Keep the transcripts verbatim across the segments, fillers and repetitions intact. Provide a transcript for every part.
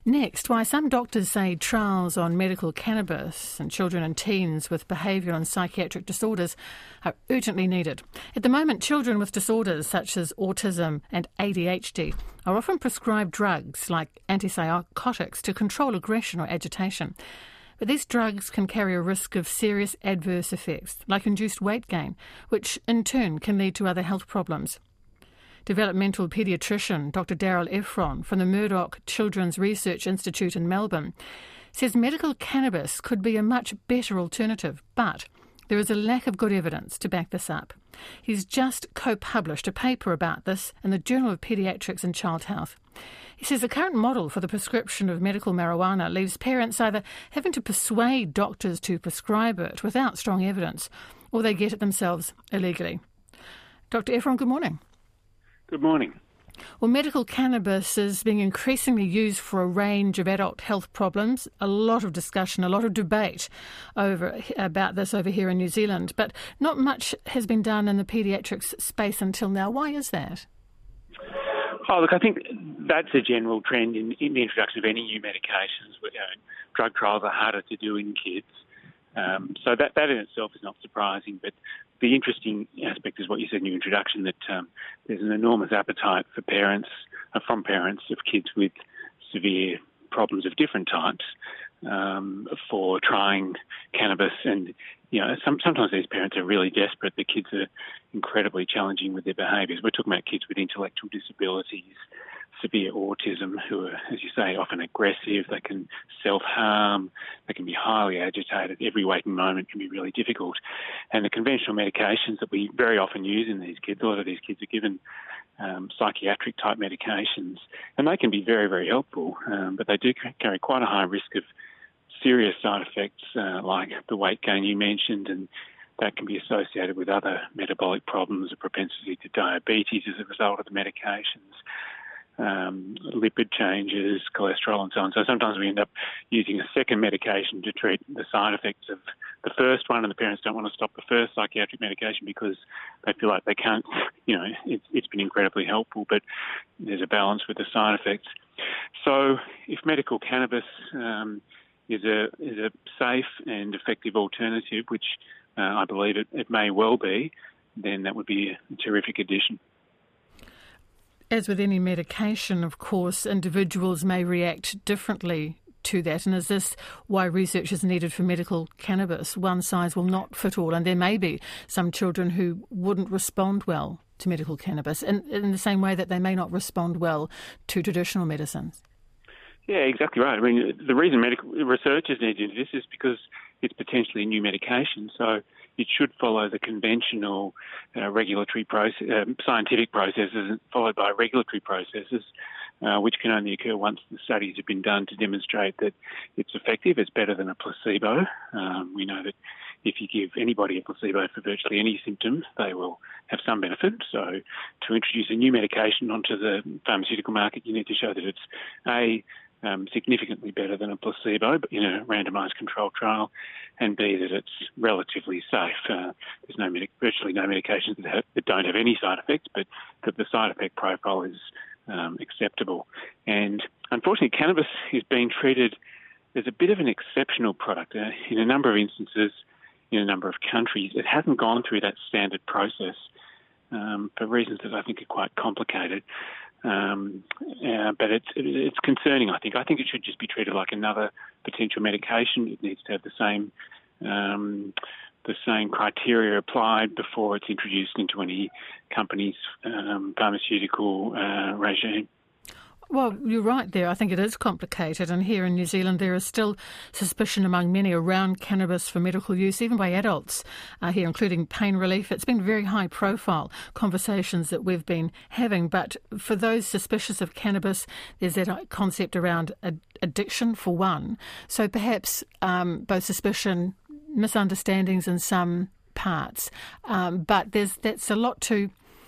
Next, why some doctors say trials on medical cannabis in children and teens with behavioural and psychiatric disorders are urgently needed. At the moment, children with disorders such as autism and A D H D are often prescribed drugs like antipsychotics to control aggression or agitation. But these drugs can carry a risk of serious adverse effects, like induced weight gain, which in turn can lead to other health problems. Developmental paediatrician Doctor Daryl Ephron from the Murdoch Children's Research Institute in Melbourne says medical cannabis could be a much better alternative, but there is a lack of good evidence to back this up. He's just co-published a paper about this in the Journal of Paediatrics and Child Health. He says the current model for the prescription of medical marijuana leaves parents either having to persuade doctors to prescribe it without strong evidence, or they get it themselves illegally. Doctor Ephron, good morning. Good morning. Well, medical cannabis is being increasingly used for a range of adult health problems. A lot of discussion, a lot of debate over about this over here in New Zealand, but not much has been done in the paediatrics space until now. Why is that? Oh, look, I think that's a general trend in, in the introduction of any new medications. You know, drug trials are harder to do in kids. Um, so that, that in itself is not surprising, but the interesting aspect is what you said in your introduction, that um, there's an enormous appetite for parents, uh, from parents of kids with severe problems of different types, um, for trying cannabis. And, you know, some, sometimes these parents are really desperate. The kids are incredibly challenging with their behaviours. We're talking about kids with intellectual disabilities, severe autism, who are, as you say, often aggressive. They can self-harm. They can be highly agitated. Every waking moment can be really difficult. And the conventional medications that we very often use in these kids, a lot of these kids are given um, psychiatric-type medications, and they can be very, very helpful, um, but they do carry quite a high risk of serious side effects, uh, like the weight gain you mentioned, and that can be associated with other metabolic problems, a propensity to diabetes as a result of the medications. Um, lipid changes, cholesterol and so on. So sometimes we end up using a second medication to treat the side effects of the first one, and the parents don't want to stop the first psychiatric medication because they feel like they can't, you know, it's, it's been incredibly helpful, but there's a balance with the side effects. So if medical cannabis um, is a is a safe and effective alternative, which uh, I believe it, it may well be, then that would be a terrific addition. As with any medication, of course, individuals may react differently to that. And is this why research is needed for medical cannabis? One size will not fit all, and there may be some children who wouldn't respond well to medical cannabis in, in the same way that they may not respond well to traditional medicines. Yeah, exactly right. I mean, the reason medical research is needed in this is because it's potentially a new medication, so it should follow the conventional uh, regulatory process, uh, scientific processes followed by regulatory processes, uh, which can only occur once the studies have been done to demonstrate that it's effective. It's better than a placebo. Um, we know that if you give anybody a placebo for virtually any symptom, they will have some benefit. So to introduce a new medication onto the pharmaceutical market, you need to show that it's A, Um, significantly better than a placebo in a randomised controlled trial, and B, that it's relatively safe. Uh, there's no medic- virtually no medications that, have, that don't have any side effects, but that the side effect profile is um, acceptable. And unfortunately, cannabis is being treated as a bit of an exceptional product. Uh, in a number of instances, in a number of countries, it hasn't gone through that standard process um, for reasons that I think are quite complicated. Um, uh, but it's it's concerning, I think. I think it should just be treated like another potential medication. It needs to have the same um, the same criteria applied before it's introduced into any company's um, pharmaceutical uh, regime. Well, you're right there. I think it is complicated, and here in New Zealand there is still suspicion among many around cannabis for medical use, even by adults uh, here, including pain relief. It's been very high-profile conversations that we've been having, but for those suspicious of cannabis, there's that concept around ad- addiction for one. So perhaps um, both suspicion, misunderstandings in some parts, um, but there's that's a lot to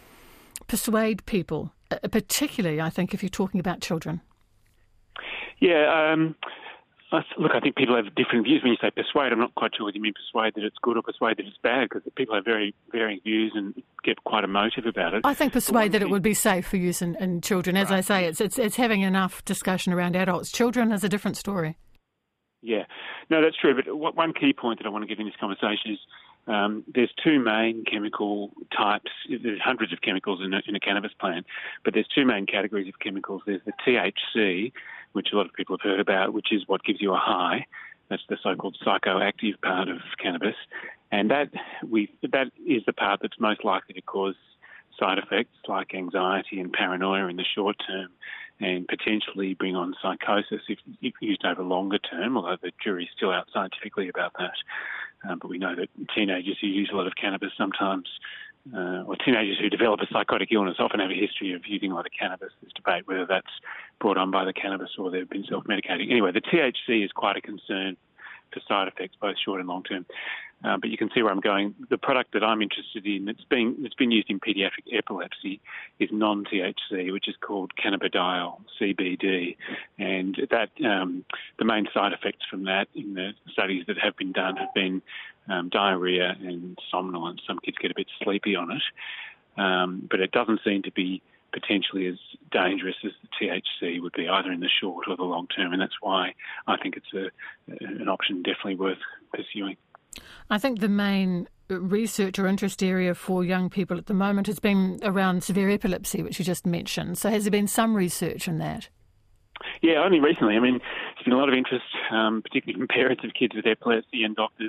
persuade people, particularly, I think, if you're talking about children. Yeah, um, Look, I think people have different views. When you say persuade, I'm not quite sure whether you mean persuade that it's good or persuade that it's bad, because people have very varying views and get quite emotive about it. I think persuade that it would be safe for use in, in children. As Right. I say, it's, it's it's having enough discussion around adults. Children is a different story. Yeah, no, that's true. But what, one key point that I want to give in this conversation is um, there's two main chemical types. There's hundreds of chemicals in a, in a cannabis plant, but there's two main categories of chemicals. There's the T H C, which a lot of people have heard about, which is what gives you a high. That's the so-called psychoactive part of cannabis, and that we that is the part that's most likely to cause side effects like anxiety and paranoia in the short term, and potentially bring on psychosis if, if used over longer term, although the jury's still out scientifically about that. Um, but we know that teenagers who use a lot of cannabis sometimes, uh, or teenagers who develop a psychotic illness often have a history of using a lot of cannabis. There's debate whether that's brought on by the cannabis or they've been self-medicating. Anyway, the T H C is quite a concern for side effects, both short and long term. Uh, but you can see where I'm going. The product that I'm interested in, that's been it's been used in paediatric epilepsy, is non-T H C, which is called cannabidiol, C B D, and that um, the main side effects from that in the studies that have been done have been um, diarrhea and somnolence. Some kids get a bit sleepy on it, um, but it doesn't seem to be potentially as dangerous as the T H C would be, either in the short or the long term, and that's why I think it's a, an option definitely worth pursuing. I think the main research or interest area for young people at the moment has been around severe epilepsy, which you just mentioned. So has there been some research in that? Yeah, only recently. I mean, there's been a lot of interest, um, particularly from parents of kids with epilepsy and doctors.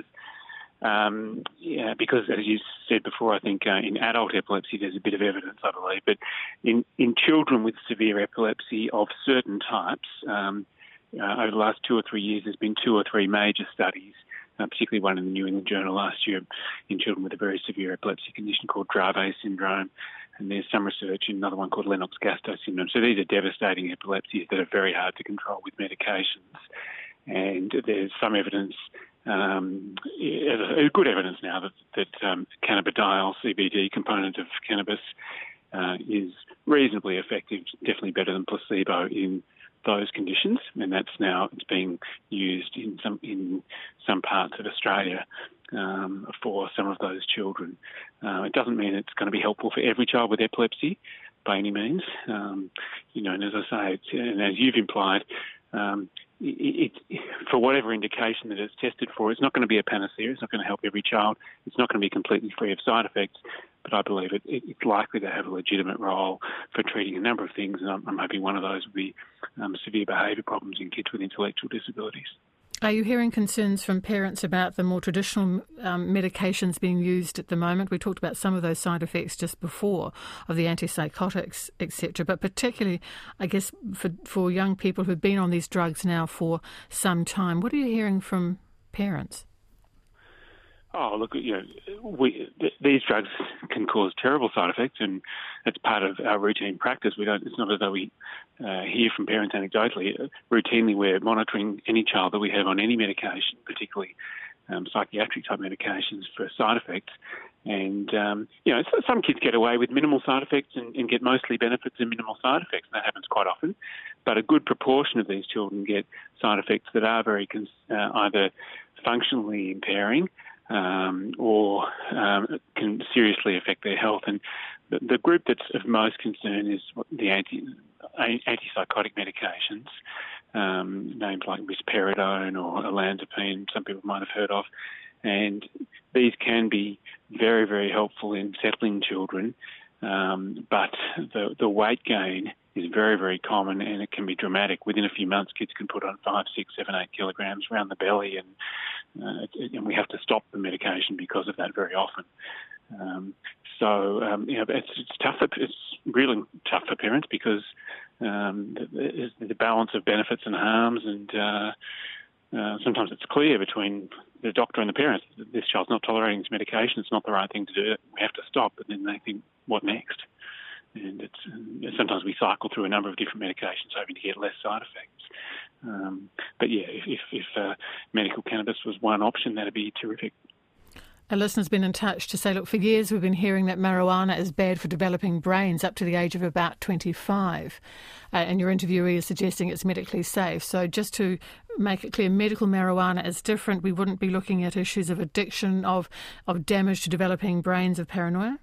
Um, yeah, because, as you said before, I think uh, in adult epilepsy there's a bit of evidence, I believe. But in, in children with severe epilepsy of certain types, um, uh, over the last two or three years there's been two or three major studies, Uh, particularly one in the New England Journal last year, in children with a very severe epilepsy condition called Dravet syndrome. And there's some research in another one called Lennox-Gastaut syndrome. So these are devastating epilepsies that are very hard to control with medications. And there's some evidence, um, good evidence now, that, that um, cannabidiol, C B D component of cannabis, uh, is reasonably effective, definitely better than placebo in those conditions, and that's now it's being used in some in some parts of Australia um, for some of those children. Uh, it doesn't mean it's going to be helpful for every child with epilepsy by any means. Um, you know, and as I say, it's, and as you've implied, um, it, it, for whatever indication that it's tested for, it's not going to be a panacea. It's not going to help every child. It's not going to be completely free of side effects. But I believe it, it, it's likely to have a legitimate role for treating a number of things, and I'm, I'm hoping one of those would be um, severe behaviour problems in kids with intellectual disabilities. Are you hearing concerns from parents about the more traditional um, medications being used at the moment? We talked about some of those side effects just before, of the antipsychotics, et cetera, but particularly, I guess, for, for young people who've been on these drugs now for some time. What are you hearing from parents? Oh, look, you know, we, th- these drugs can cause terrible side effects, and it's part of our routine practice. We don't. It's not as though we uh, hear from parents anecdotally. Routinely, we're monitoring any child that we have on any medication, particularly um, psychiatric type medications, for side effects. And um, you know, so some kids get away with minimal side effects and, and get mostly benefits and minimal side effects, and that happens quite often. But a good proportion of these children get side effects that are very cons- uh, either functionally impairing, Um, or um, can seriously affect their health. And the, the group that's of most concern is the anti, antipsychotic medications, um, names like risperidone or olanzapine, some people might have heard of. And these can be very, very helpful in settling children, um, but the, the weight gain is very, very common, and it can be dramatic. Within a few months, kids can put on five, six, seven, eight kilograms around the belly, and uh, and we have to stop the medication because of that very often. Um, so, um, you know, it's, it's tough. For, it's really tough for parents because um, the, the balance of benefits and harms, and uh, uh, sometimes it's clear between the doctor and the parents that this child's not tolerating this medication. It's not the right thing to do. We have to stop. But then they think, what next? And it's uh, sometimes we cycle through a number of different medications hoping to get less side effects. Um, but yeah, if, if, if uh, medical cannabis was one option, that'd be terrific. A listener's been in touch to say, look, for years we've been hearing that marijuana is bad for developing brains up to the age of about twenty-five. Uh, and your interviewee is suggesting it's medically safe. So just to make it clear medical marijuana is different. We wouldn't be looking at issues of addiction, of, of damage to developing brains, of paranoia?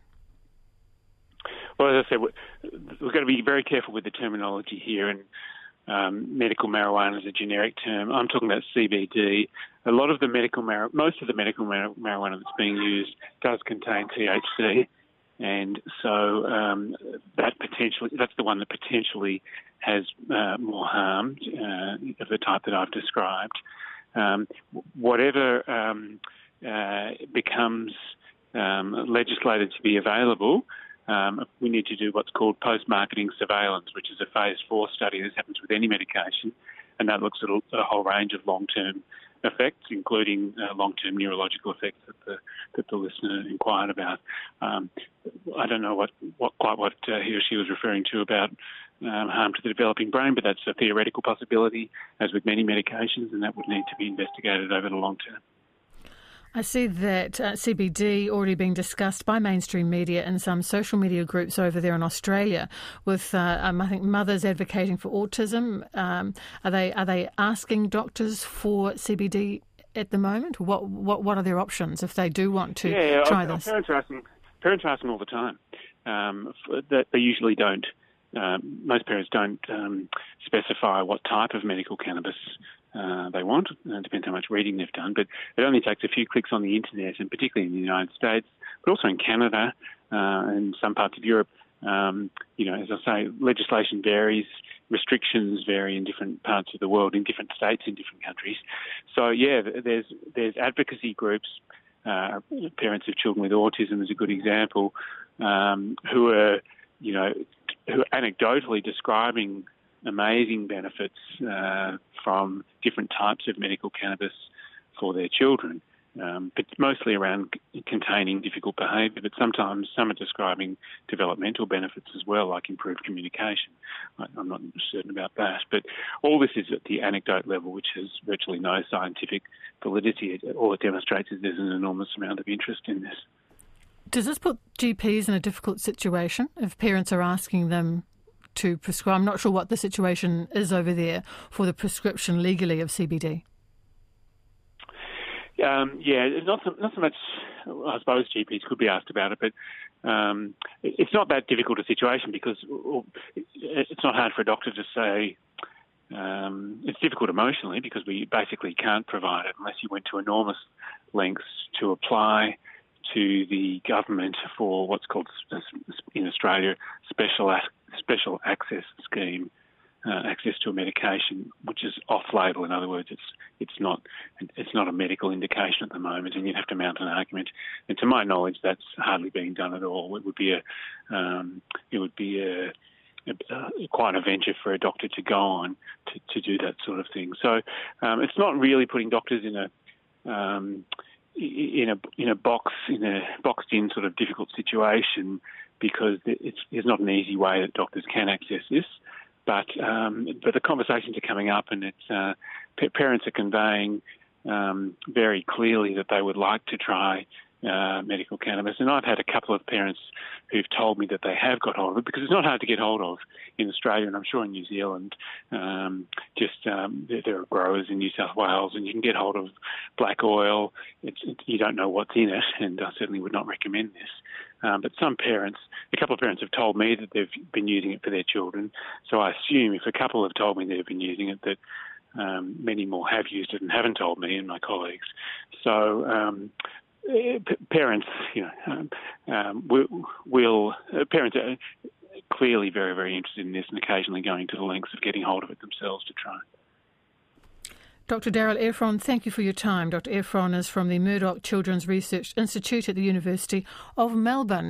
Well, as I said, we've got to be very careful with the terminology here, and um, medical marijuana is a generic term. I'm talking about C B D. A lot of the medical mar- most of the medical mar- marijuana that's being used does contain T H C, and so um, that potentially that's the one that potentially has uh, more harm uh, of the type that I've described. Um, whatever um, uh, becomes um, legislated to be available, Um, we need to do what's called post-marketing surveillance, which is a phase four study. This happens with any medication, and that looks at a, a whole range of long-term effects, including uh, long-term neurological effects that the, that the listener inquired about. Um, I don't know what, what quite what uh, he or she was referring to about um, harm to the developing brain, but that's a theoretical possibility, as with many medications, and that would need to be investigated over the long term. I see that uh, C B D already being discussed by mainstream media and some social media groups over there in Australia, with uh, um, I think mothers advocating for autism. Um, are they are they asking doctors for C B D at the moment? What what what are their options if they do want to yeah, try our, this? Our parents are asking. Parents are asking all the time. Um, that they usually don't. Um, most parents don't um, specify what type of medical cannabis Uh, they want. It depends how much reading they've done, but it only takes a few clicks on the internet, and particularly in the United States, but also in Canada uh, and some parts of Europe. Um, you know, as I say, legislation varies, restrictions vary in different parts of the world, in different states, in different countries. So yeah, there's there's advocacy groups. Uh, parents of children with autism is a good example, um, who are, you know, who are anecdotally describing amazing benefits uh, from different types of medical cannabis for their children, um, but mostly around c- containing difficult behaviour, but sometimes some are describing developmental benefits as well, like improved communication. I, I'm not certain about that, but all this is at the anecdote level, which has virtually no scientific validity. It, all it demonstrates is there's an enormous amount of interest in this. Does this put G Ps in a difficult situation if parents are asking them to prescribe? I'm not sure what the situation is over there for the prescription legally of C B D. Um, yeah, not so, not so much. I suppose G Ps could be asked about it, but um, it's not that difficult a situation because it's not hard for a doctor to say. Um, it's difficult emotionally because we basically can't provide it unless you went to enormous lengths to apply to the government for what's called in Australia special special access scheme, uh, access to a medication which is off-label. In other words, it's it's not it's not a medical indication at the moment, and you'd have to mount an argument. And to my knowledge, that's hardly being done at all. It would be a um, it would be a, a, a quite a venture for a doctor to go on to, to do that sort of thing. So um, it's not really putting doctors in a um, in a in a box in a boxed in sort of difficult situation, because it's there's not an easy way that doctors can access this, but um, but the conversations are coming up, and it's uh, parents are conveying um, very clearly that they would like to try uh, medical cannabis, and I've had a couple of parents who've told me that they have got hold of it, because it's not hard to get hold of in Australia, and I'm sure in New Zealand. Um, just um, there, there are growers in New South Wales, and you can get hold of black oil. It's, it, you don't know what's in it, and I certainly would not recommend this. Um, but some parents, a couple of parents have told me that they've been using it for their children, so I assume if a couple have told me they've been using it, that um, many more have used it and haven't told me and my colleagues. So um, parents, you know, um, um, will, will uh, parents are clearly very, very interested in this, and occasionally going to the lengths of getting hold of it themselves to try. Doctor Daryl Efron, thank you for your time. Doctor Efron is from the Murdoch Children's Research Institute at the University of Melbourne.